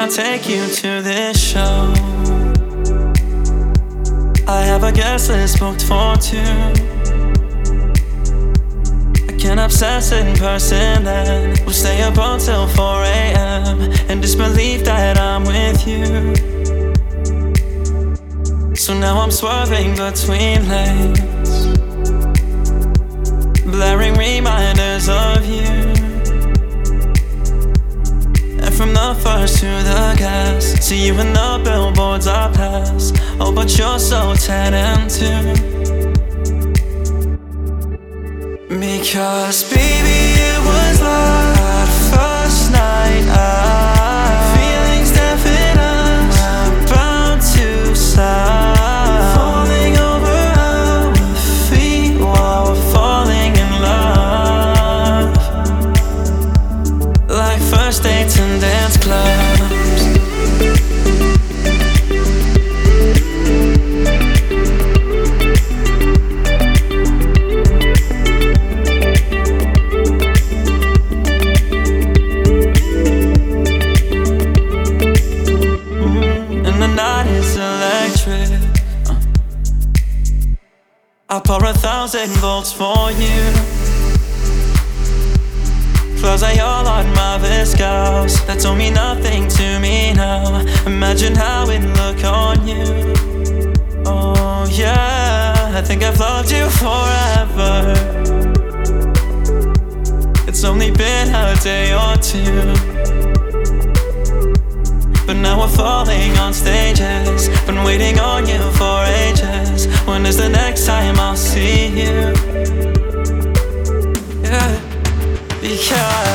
I'll take you to this show. I have a guest list booked for two. I can obsess in person and we'll stay up until 4 a.m. and disbelieve that I'm with you. So now I'm swerving between lanes, blaring reminders of you. And from the first to the gas, see you in the billboards I pass. Oh, but you're so 10 and 2. Because baby, it was love at first night. Feelings definite, about to start. Falling over our feet while we're falling in love, like first dates and dance clubs. I'll pour 1,000 volts for you. Clothes are all on my viscous, that don't mean nothing to me now. Imagine how it look on you. Oh yeah, I think I've loved you forever. It's only been a day or two, but now we're falling on stages. Been waiting on you for ages. When is the next time I'll see you? Yeah, because